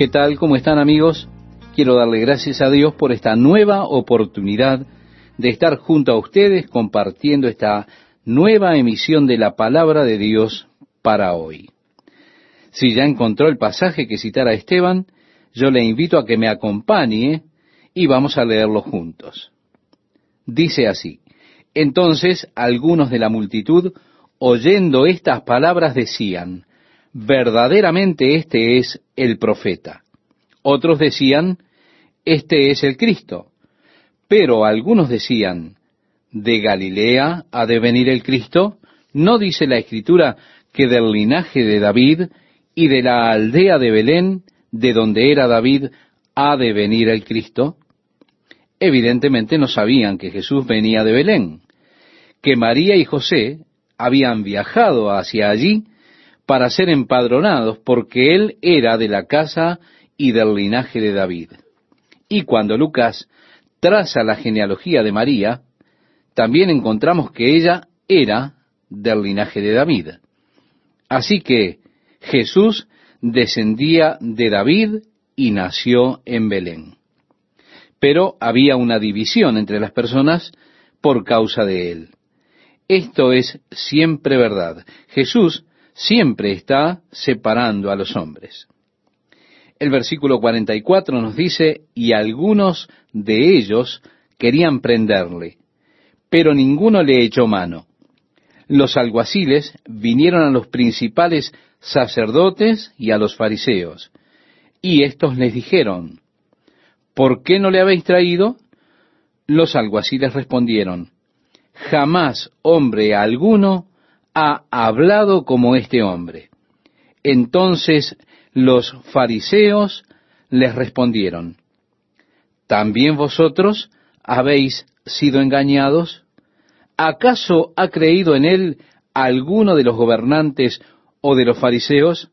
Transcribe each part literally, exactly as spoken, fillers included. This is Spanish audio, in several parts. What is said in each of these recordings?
¿Qué tal? ¿Cómo están, amigos? Quiero darle gracias a Dios por esta nueva oportunidad de estar junto a ustedes compartiendo esta nueva emisión de la Palabra de Dios para hoy. Si ya encontró el pasaje que citara Esteban, yo le invito a que me acompañe y vamos a leerlo juntos. Dice así: Entonces algunos de la multitud, oyendo estas palabras, decían: verdaderamente este es el profeta. Otros decían: este es el Cristo. Pero algunos decían: ¿de Galilea ha de venir el Cristo? ¿No dice la Escritura que del linaje de David y de la aldea de Belén, de donde era David, ha de venir el Cristo? Evidentemente no sabían que Jesús venía de Belén, que María y José habían viajado hacia allí para ser empadronados, porque él era de la casa y del linaje de David. Y cuando Lucas traza la genealogía de María, también encontramos que ella era del linaje de David. Así que Jesús descendía de David y nació en Belén. Pero había una división entre las personas por causa de él. Esto es siempre verdad. Jesús siempre está separando a los hombres. El versículo cuarenta y cuatro nos dice: y algunos de ellos querían prenderle, pero ninguno le echó mano. Los alguaciles vinieron a los principales sacerdotes y a los fariseos, y éstos les dijeron: ¿por qué no le habéis traído? Los alguaciles respondieron: jamás hombre alguno ha hablado como este hombre. Entonces los fariseos les respondieron: ¿también vosotros habéis sido engañados? ¿Acaso ha creído en él alguno de los gobernantes o de los fariseos?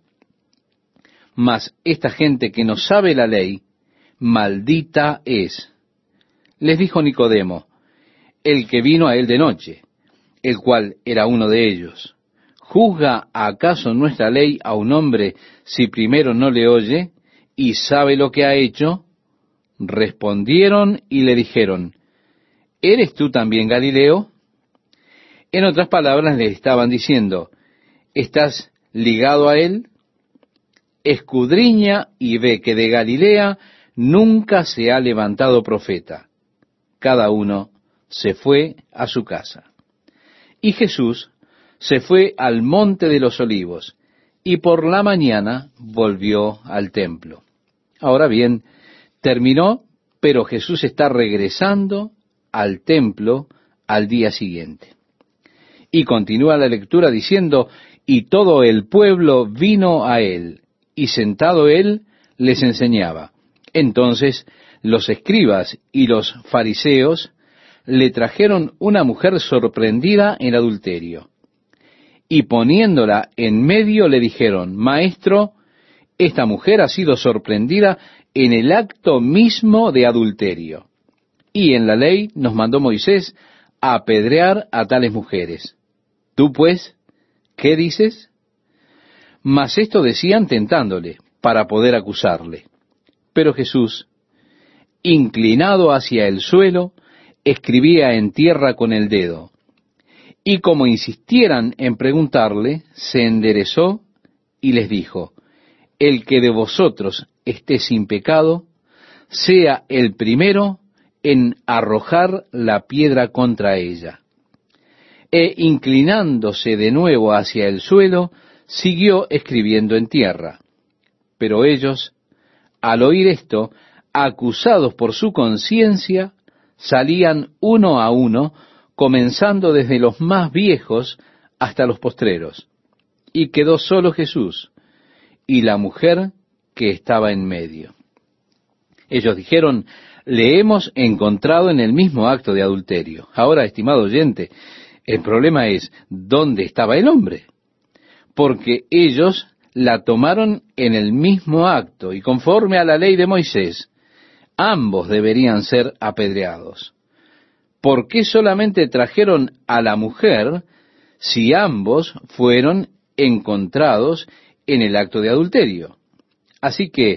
Mas esta gente que no sabe la ley, maldita es. Les dijo Nicodemo, el que vino a él de noche, el cual era uno de ellos: ¿juzga acaso nuestra ley a un hombre si primero no le oye y sabe lo que ha hecho? Respondieron y le dijeron: ¿eres tú también Galileo? En otras palabras, le estaban diciendo: ¿estás ligado a él? Escudriña y ve que de Galilea nunca se ha levantado profeta. Cada uno se fue a su casa. Y Jesús se fue al monte de los olivos, y por la mañana volvió al templo. Ahora bien, terminó, pero Jesús está regresando al templo al día siguiente. Y continúa la lectura diciendo: y todo el pueblo vino a él, y sentado él les enseñaba. Entonces los escribas y los fariseos le trajeron una mujer sorprendida en adulterio. Y poniéndola en medio le dijeron: Maestro, esta mujer ha sido sorprendida en el acto mismo de adulterio. Y en la ley nos mandó Moisés a apedrear a tales mujeres. ¿Tú pues qué dices? Mas esto decían tentándole, para poder acusarle. Pero Jesús, inclinado hacia el suelo, escribía en tierra con el dedo. Y como insistieran en preguntarle, se enderezó y les dijo: el que de vosotros esté sin pecado, sea el primero en arrojar la piedra contra ella. E inclinándose de nuevo hacia el suelo, siguió escribiendo en tierra. Pero ellos, al oír esto, acusados por su conciencia, salían uno a uno, comenzando desde los más viejos hasta los postreros. Y quedó solo Jesús y la mujer que estaba en medio. Ellos dijeron: le hemos encontrado en el mismo acto de adulterio. Ahora, estimado oyente, el problema es: ¿dónde estaba el hombre? Porque ellos la tomaron en el mismo acto, y conforme a la ley de Moisés, ambos deberían ser apedreados. ¿Por qué solamente trajeron a la mujer si ambos fueron encontrados en el acto de adulterio? Así que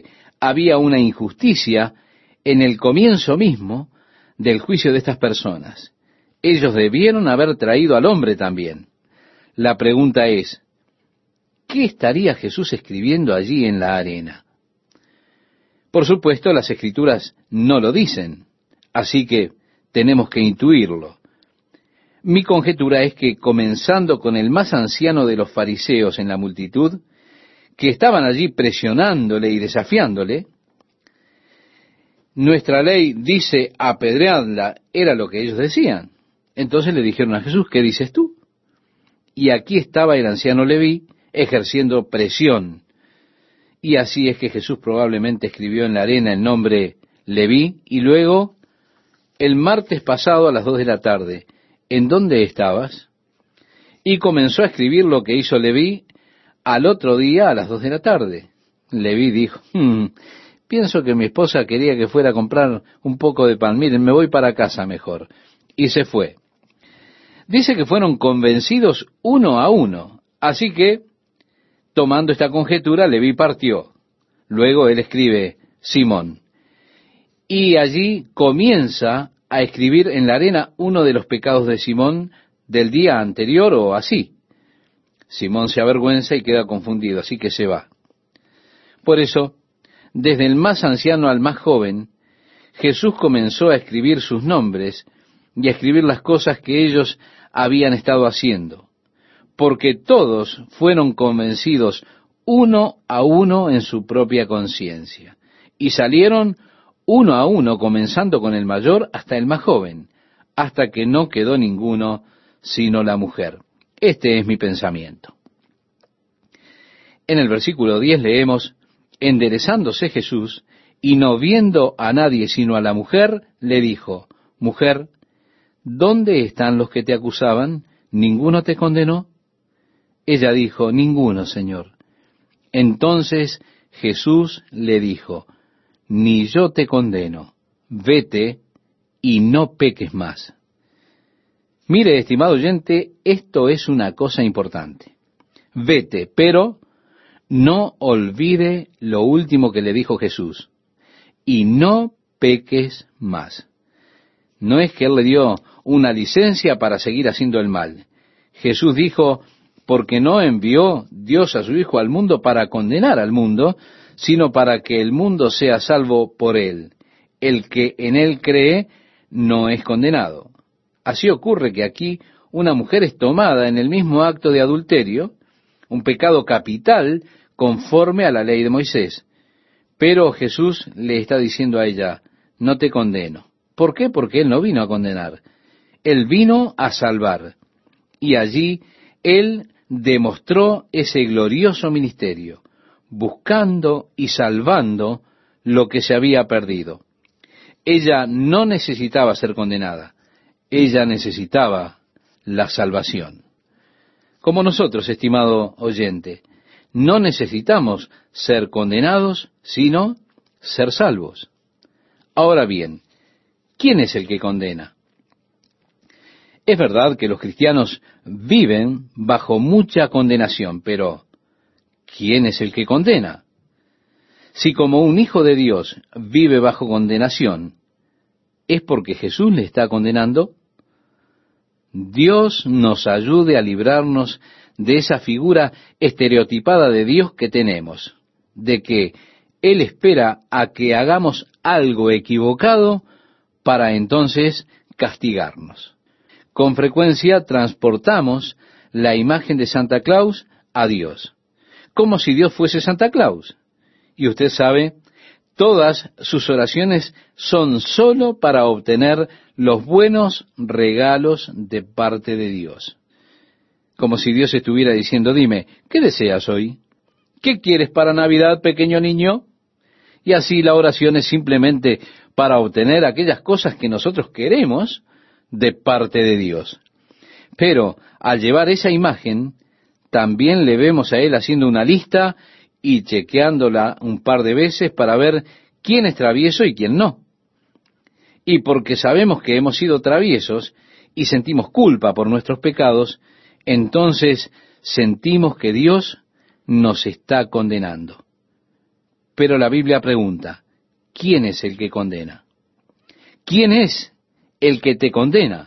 había una injusticia en el comienzo mismo del juicio de estas personas. Ellos debieron haber traído al hombre también. La pregunta es, ¿qué estaría Jesús escribiendo allí en la arena? Por supuesto, las Escrituras no lo dicen, así que tenemos que intuirlo. Mi conjetura es que, comenzando con el más anciano de los fariseos en la multitud, que estaban allí presionándole y desafiándole, nuestra ley dice apedreadla, era lo que ellos decían. Entonces le dijeron a Jesús, ¿qué dices tú? Y aquí estaba el anciano Leví ejerciendo presión. Y así es que Jesús probablemente escribió en la arena el nombre Leví, y luego, el martes pasado a las dos de la tarde, ¿en dónde estabas? Y comenzó a escribir lo que hizo Leví al otro día a las dos de la tarde. Leví dijo, hmm, pienso que mi esposa quería que fuera a comprar un poco de pan. Miren, me voy para casa mejor. Y se fue. Dice que fueron convencidos uno a uno. Así que, tomando esta conjetura, Leví partió. Luego él escribe Simón. Y allí comienza a escribir en la arena uno de los pecados de Simón del día anterior o así. Simón se avergüenza y queda confundido, así que se va. Por eso, desde el más anciano al más joven, Jesús comenzó a escribir sus nombres y a escribir las cosas que ellos habían estado haciendo, porque todos fueron convencidos uno a uno en su propia conciencia, y salieron uno a uno, comenzando con el mayor hasta el más joven, hasta que no quedó ninguno sino la mujer. Este es mi pensamiento. En el versículo diez leemos, enderezándose Jesús, y no viendo a nadie sino a la mujer, le dijo, mujer, ¿dónde están los que te acusaban? ¿Ninguno te condenó? Ella dijo, ninguno, Señor. Entonces Jesús le dijo, ni yo te condeno, vete y no peques más. Mire, estimado oyente, esto es una cosa importante. Vete, pero no olvide lo último que le dijo Jesús, y no peques más. No es que él le dio una licencia para seguir haciendo el mal. Jesús dijo, porque no envió Dios a su Hijo al mundo para condenar al mundo, sino para que el mundo sea salvo por él. El que en él cree no es condenado. Así ocurre que aquí una mujer es tomada en el mismo acto de adulterio, un pecado capital conforme a la ley de Moisés. Pero Jesús le está diciendo a ella, no te condeno. ¿Por qué? Porque Él no vino a condenar. Él vino a salvar. Y allí Él demostró ese glorioso ministerio, buscando y salvando lo que se había perdido. Ella no necesitaba ser condenada. Ella necesitaba la salvación. Como nosotros, estimado oyente, no necesitamos ser condenados, sino ser salvos. Ahora bien, ¿quién es el que condena? Es verdad que los cristianos viven bajo mucha condenación, pero ¿quién es el que condena? Si como un hijo de Dios vive bajo condenación, ¿es porque Jesús le está condenando? Dios nos ayude a librarnos de esa figura estereotipada de Dios que tenemos, de que Él espera a que hagamos algo equivocado para entonces castigarnos. Con frecuencia transportamos la imagen de Santa Claus a Dios, como si Dios fuese Santa Claus. Y usted sabe, todas sus oraciones son sólo para obtener los buenos regalos de parte de Dios. Como si Dios estuviera diciendo, dime, ¿qué deseas hoy? ¿Qué quieres para Navidad, pequeño niño? Y así la oración es simplemente para obtener aquellas cosas que nosotros queremos de parte de Dios. Pero al llevar esa imagen, también le vemos a Él haciendo una lista y chequeándola un par de veces para ver quién es travieso y quién no. Y porque sabemos que hemos sido traviesos y sentimos culpa por nuestros pecados, entonces sentimos que Dios nos está condenando. Pero la Biblia pregunta, ¿quién es el que condena? ¿Quién es el que te condena?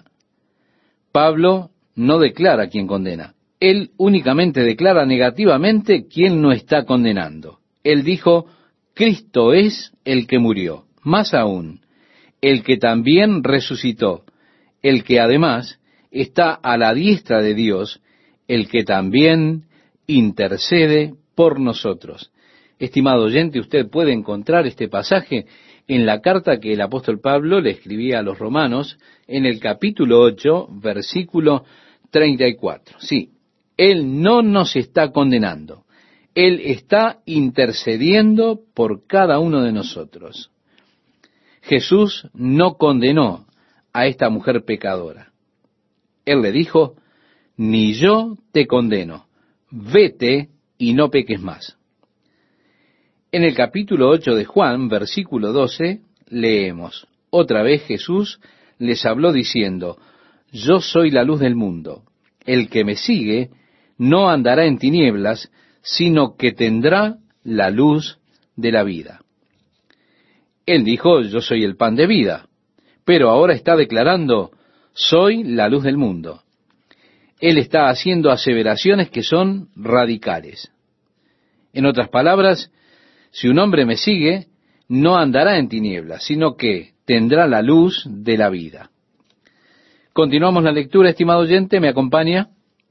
Pablo no declara quién condena. Él únicamente declara negativamente quién no está condenando. Él dijo, Cristo es el que murió. Más aún, el que también resucitó, el que además está a la diestra de Dios, el que también intercede por nosotros. Estimado oyente, usted puede encontrar este pasaje en la carta que el apóstol Pablo le escribía a los romanos en el capítulo ocho, versículo treinta y cuatro. Sí, Él no nos está condenando. Él está intercediendo por cada uno de nosotros. Jesús no condenó a esta mujer pecadora. Él le dijo, ni yo te condeno, vete y no peques más. En el capítulo ocho de Juan, versículo doce, leemos, otra vez Jesús les habló diciendo, yo soy la luz del mundo. El que me sigue no andará en tinieblas, sino que tendrá la luz de la vida. Él dijo, yo soy el pan de vida, pero ahora está declarando, soy la luz del mundo. Él está haciendo aseveraciones que son radicales. En otras palabras, si un hombre me sigue, no andará en tinieblas, sino que tendrá la luz de la vida. Continuamos la lectura, estimado oyente, ¿me acompaña?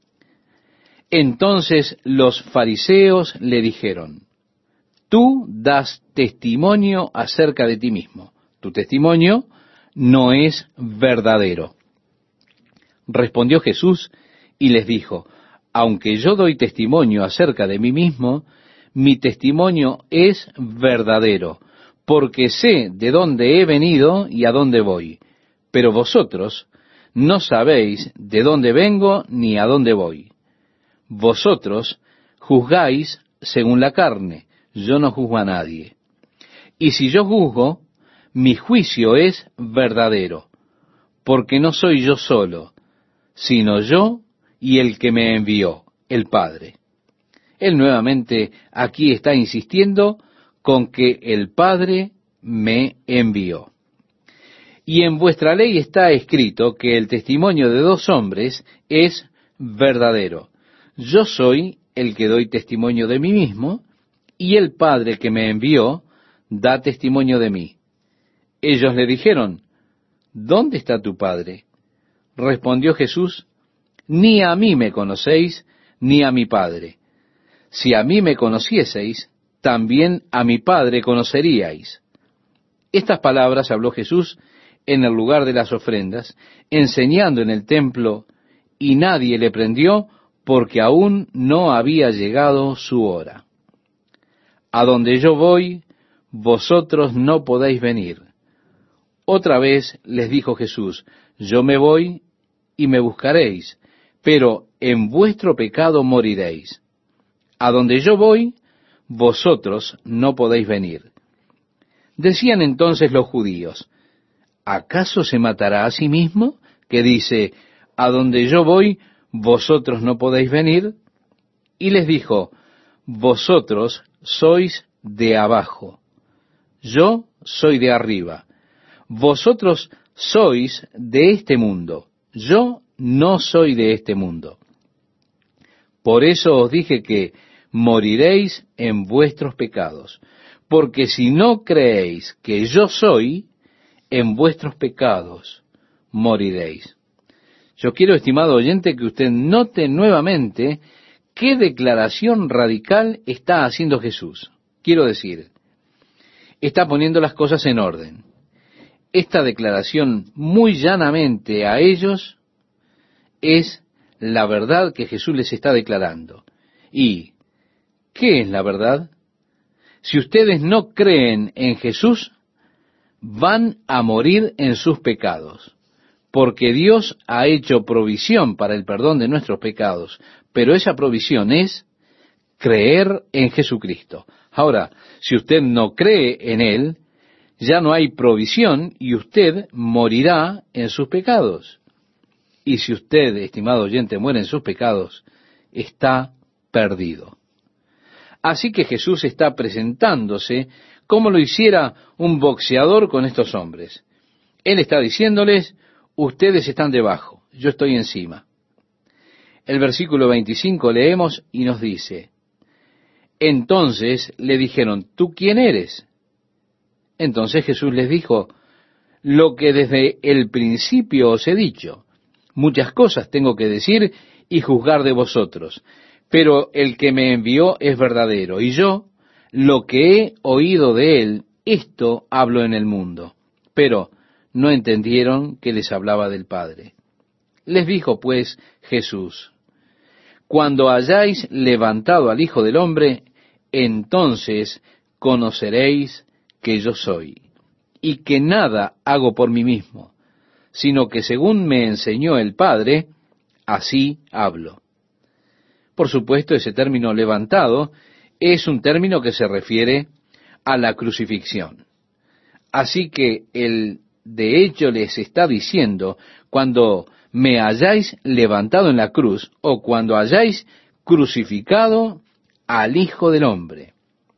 Entonces los fariseos le dijeron, tú das testimonio acerca de ti mismo. Tu testimonio no es verdadero. Respondió Jesús y les dijo, aunque yo doy testimonio acerca de mí mismo, mi testimonio es verdadero, porque sé de dónde he venido y a dónde voy. Pero vosotros no sabéis de dónde vengo ni a dónde voy. Vosotros juzgáis según la carne, yo no juzgo a nadie. Y si yo juzgo, mi juicio es verdadero, porque no soy yo solo, sino yo y el que me envió, el Padre. Él nuevamente aquí está insistiendo con que el Padre me envió. Y en vuestra ley está escrito que el testimonio de dos hombres es verdadero. Yo soy el que doy testimonio de mí mismo, y el Padre que me envió da testimonio de mí. Ellos le dijeron, ¿dónde está tu Padre? Respondió Jesús, ni a mí me conocéis, ni a mi Padre. Si a mí me conocieseis, también a mi Padre conoceríais. Estas palabras habló Jesús en el lugar de las ofrendas, enseñando en el templo, y nadie le prendió, porque aún no había llegado su hora. A donde yo voy, vosotros no podéis venir. Otra vez les dijo Jesús, yo me voy y me buscaréis, pero en vuestro pecado moriréis. A donde yo voy, vosotros no podéis venir. Decían entonces los judíos, ¿acaso se matará a sí mismo? Que dice, a donde yo voy, vosotros no podéis venir. Y les dijo, vosotros sois de abajo, yo soy de arriba. Vosotros sois de este mundo, yo no soy de este mundo. Por eso os dije que moriréis en vuestros pecados, porque si no creéis que yo soy, en vuestros pecados moriréis. Yo quiero, estimado oyente, que usted note nuevamente qué declaración radical está haciendo Jesús. Quiero decir, está poniendo las cosas en orden. Esta declaración muy llanamente a ellos es la verdad que Jesús les está declarando. ¿Y qué es la verdad? Si ustedes no creen en Jesús, van a morir en sus pecados, porque Dios ha hecho provisión para el perdón de nuestros pecados, pero esa provisión es creer en Jesucristo. Ahora, si usted no cree en Él, ya no hay provisión y usted morirá en sus pecados. Y si usted, estimado oyente, muere en sus pecados, está perdido. Así que Jesús está presentándose como lo hiciera un boxeador con estos hombres. Él está diciéndoles, ustedes están debajo, yo estoy encima. El versículo veinticinco leemos y nos dice, entonces le dijeron, ¿tú quién eres? Entonces Jesús les dijo, lo que desde el principio os he dicho, muchas cosas tengo que decir y juzgar de vosotros, pero el que me envió es verdadero, y yo, lo que he oído de él, esto hablo en el mundo. Pero no entendieron que les hablaba del Padre. Les dijo pues Jesús, cuando hayáis levantado al Hijo del Hombre, entonces conoceréis que yo soy, y que nada hago por mí mismo, sino que según me enseñó el Padre, así hablo. Por supuesto, ese término levantado es un término que se refiere a la crucifixión. Así que él de hecho les está diciendo, cuando me hayáis levantado en la cruz, o cuando hayáis crucificado al Hijo del Hombre.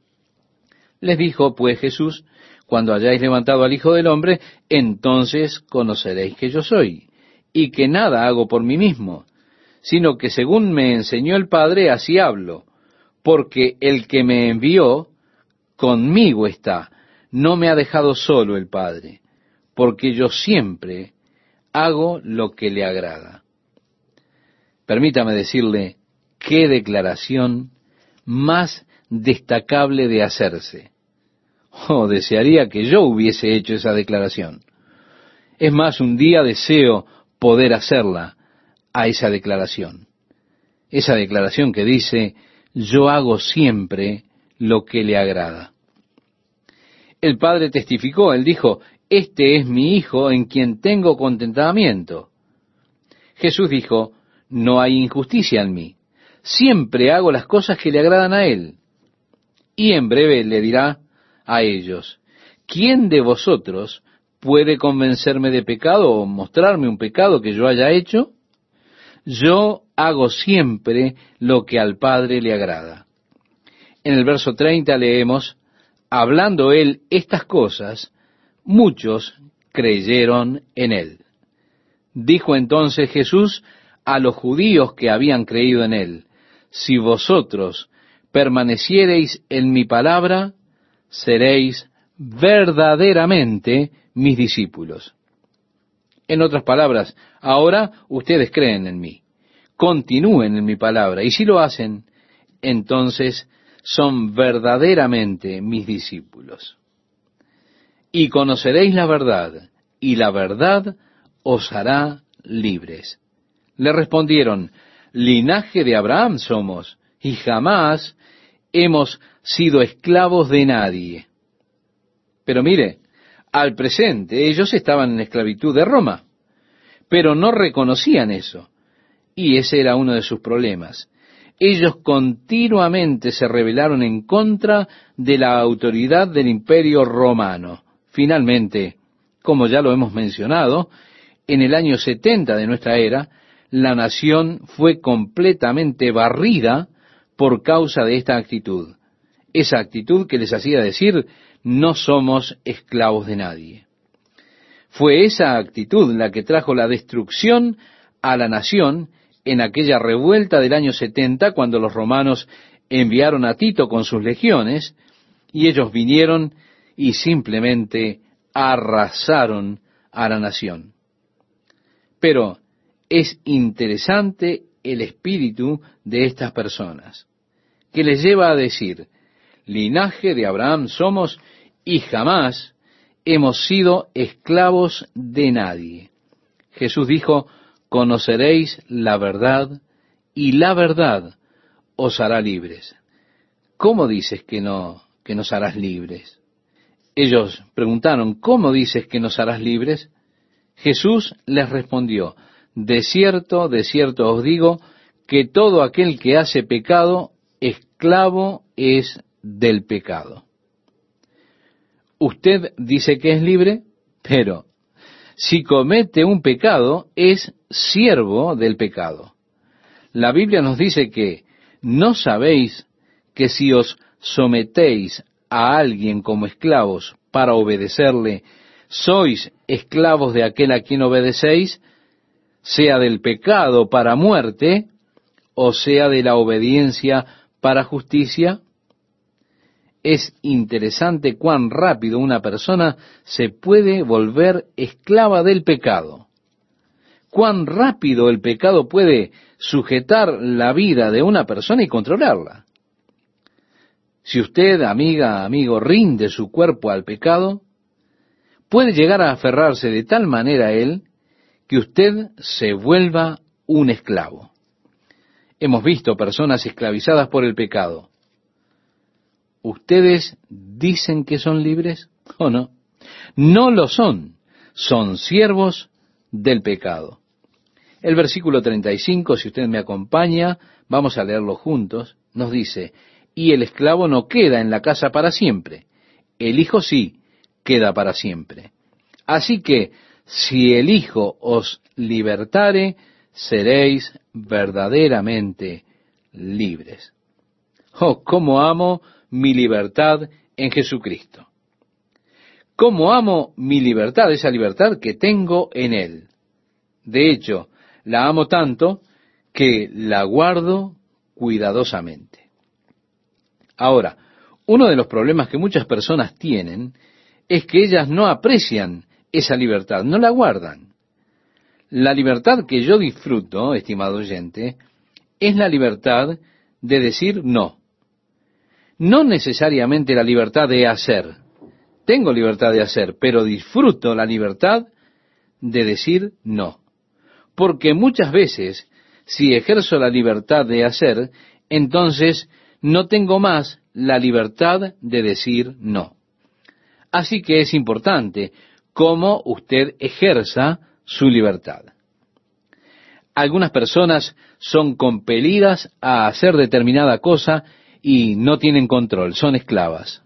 Les dijo pues Jesús, cuando hayáis levantado al Hijo del Hombre, entonces conoceréis que yo soy, y que nada hago por mí mismo, sino que según me enseñó el Padre, así hablo, porque el que me envió conmigo está, no me ha dejado solo el Padre, porque yo siempre hago lo que le agrada. Permítame decirle, qué declaración más destacable de hacerse. Oh, desearía que yo hubiese hecho esa declaración. Es más, un día deseo poder hacerla a esa declaración. Esa declaración que dice, yo hago siempre lo que le agrada. El Padre testificó, él dijo, este es mi Hijo en quien tengo contentamiento. Jesús dijo, no hay injusticia en mí, siempre hago las cosas que le agradan a él. Y en breve le dirá a ellos, ¿quién de vosotros puede convencerme de pecado o mostrarme un pecado que yo haya hecho? Yo hago siempre lo que al Padre le agrada. En el verso treinta leemos, hablando él estas cosas, muchos creyeron en él. Dijo entonces Jesús a los judíos que habían creído en él, si vosotros permaneciereis en mi palabra, seréis verdaderamente mis discípulos. En otras palabras, ahora ustedes creen en mí, continúen en mi palabra, y si lo hacen, entonces son verdaderamente mis discípulos. Y conoceréis la verdad, y la verdad os hará libres. Le respondieron, linaje de Abraham somos, y jamás hemos sido esclavos de nadie. Pero mire, al presente ellos estaban en esclavitud de Roma, pero no reconocían eso, y ese era uno de sus problemas. Ellos continuamente se rebelaron en contra de la autoridad del Imperio Romano. Finalmente, como ya lo hemos mencionado, en el año setenta de nuestra era, la nación fue completamente barrida por causa de esta actitud. Esa actitud que les hacía decir, no somos esclavos de nadie. Fue esa actitud la que trajo la destrucción a la nación en aquella revuelta del año setenta, cuando los romanos enviaron a Tito con sus legiones, y ellos vinieron y simplemente arrasaron a la nación. Pero es interesante el espíritu de estas personas, que les lleva a decir, linaje de Abraham somos y jamás hemos sido esclavos de nadie. Jesús dijo, conoceréis la verdad y la verdad os hará libres. ¿Cómo dices que no, que nos harás libres? Ellos preguntaron, ¿cómo dices que nos harás libres? Jesús les respondió, de cierto, de cierto os digo, que todo aquel que hace pecado, esclavo es del pecado. Usted dice que es libre, pero si comete un pecado, es siervo del pecado. La Biblia nos dice que no sabéis que si os sometéis a alguien como esclavos para obedecerle, sois esclavos de aquel a quien obedecéis, sea del pecado para muerte, o sea de la obediencia para justicia. Es interesante cuán rápido una persona se puede volver esclava del pecado. Cuán rápido el pecado puede sujetar la vida de una persona y controlarla. Si usted, amiga, amigo, rinde su cuerpo al pecado, puede llegar a aferrarse de tal manera a él que usted se vuelva un esclavo. Hemos visto personas esclavizadas por el pecado. ¿Ustedes dicen que son libres o no? No lo son. Son siervos del pecado. El versículo treinta y cinco, si usted me acompaña, vamos a leerlo juntos, nos dice, y el esclavo no queda en la casa para siempre, el hijo sí queda para siempre. Así que, si el Hijo os libertare, seréis verdaderamente libres. Oh, cómo amo mi libertad en Jesucristo. Cómo amo mi libertad, esa libertad que tengo en Él. De hecho, la amo tanto que la guardo cuidadosamente. Ahora, uno de los problemas que muchas personas tienen es que ellas no aprecian esa libertad, no la guardan. La libertad que yo disfruto, estimado oyente, es la libertad de decir no. No necesariamente la libertad de hacer. Tengo libertad de hacer, pero disfruto la libertad de decir no. Porque muchas veces, si ejerzo la libertad de hacer, entonces no tengo más la libertad de decir no. Así que es importante cómo usted ejerza su libertad. Algunas personas son compelidas a hacer determinada cosa y no tienen control, son esclavas.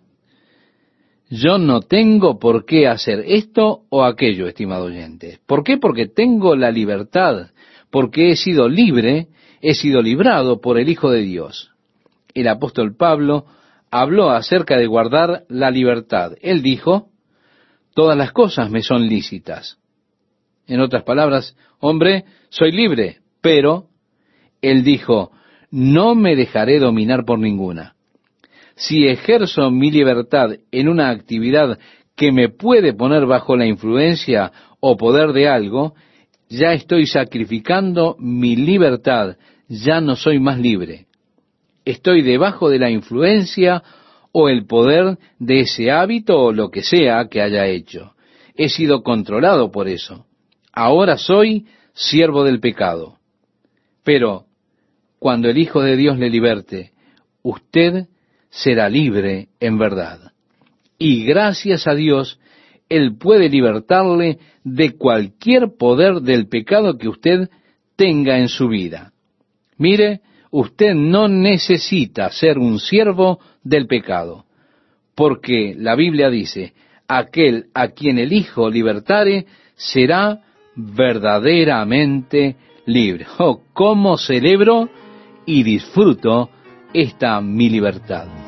Yo no tengo por qué hacer esto o aquello, estimado oyente. ¿Por qué? Porque tengo la libertad, porque he sido libre, he sido librado por el Hijo de Dios. El apóstol Pablo habló acerca de guardar la libertad. Él dijo, todas las cosas me son lícitas. En otras palabras, hombre, soy libre, pero él dijo, no me dejaré dominar por ninguna. Si ejerzo mi libertad en una actividad que me puede poner bajo la influencia o poder de algo, ya estoy sacrificando mi libertad, ya no soy más libre. Estoy debajo de la influencia o el poder de ese hábito o lo que sea que haya hecho. He sido controlado por eso. Ahora soy siervo del pecado. Pero cuando el Hijo de Dios le liberte, usted será libre en verdad. Y gracias a Dios, Él puede libertarle de cualquier poder del pecado que usted tenga en su vida. Mire, usted no necesita ser un siervo del pecado, porque la Biblia dice, aquel a quien el Hijo libertare será verdaderamente libre. Oh, cómo celebro y disfruto esta mi libertad.